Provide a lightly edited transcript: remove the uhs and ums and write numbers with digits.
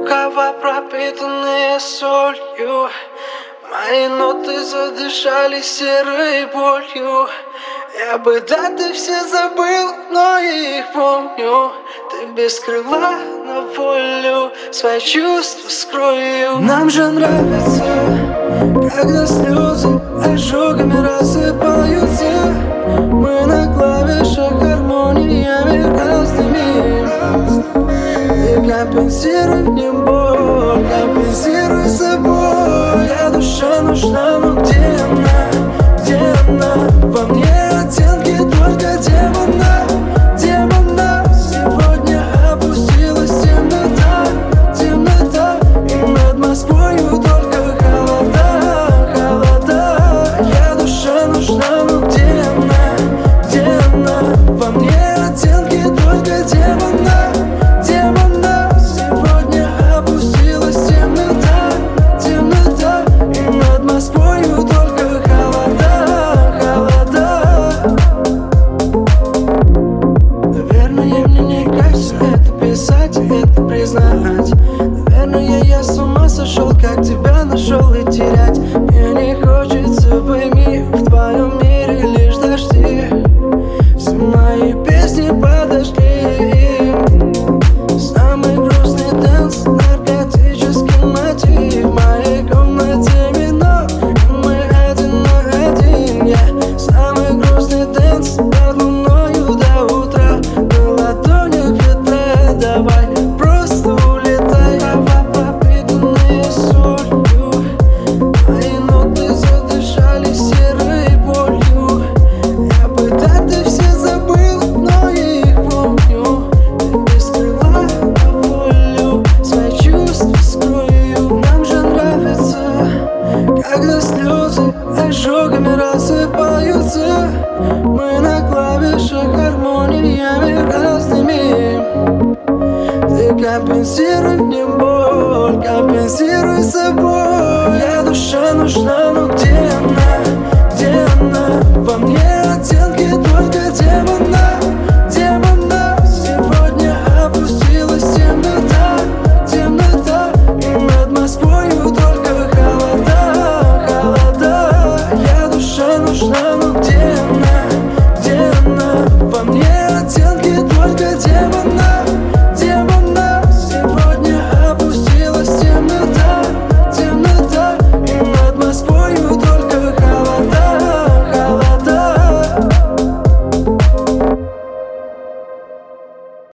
Рукава пропитанные солью, мои ноты задышали серой болью. Я бы даты все забыл, но их помню. Ты без крыла на волю свои чувства скрою. Нам же нравится, когда слезы ожогами рассыпаются. Мы на клавишах гармониями разными. Ты компенсируй мне боль, компенсируй собой. Я душа нужна, но где она, где она? Во мне оттенки только демона, демона. Сегодня опустилась темнота, темнота. И над Москвою только холода, холода. Я душа нужна, но где она, где она? Во мне оттенки только демона, демона. Сегодня опустилась темнота, темнота. И над Москвою только холода, холода. Наверное, мне не кажется это писать, это признать. Наверное, я с ума сошел, как тебя нашел и терять. Мне не хочется, пойми, в твоем мире лишь дожди. Все мои песни подошли. Самый грустный дэнс, наркотический мотив. В моей комнате минор, мы один на один. Я самый грустный дэнс под луною до утра. На ладонях ветра, давай просто улетай. Рукава пропитанные солью, мои ноты задышали серой болью. Я бы даты все забыл, но их помню. Ты без крыла на волю свои чувства скрою. Нам же нравится, когда слезы ожогами рассыпаются. Мы на клавишах гармониями разными. Ты компенсируй мне боль, компенсируй собой. Я душа нужна, но где она?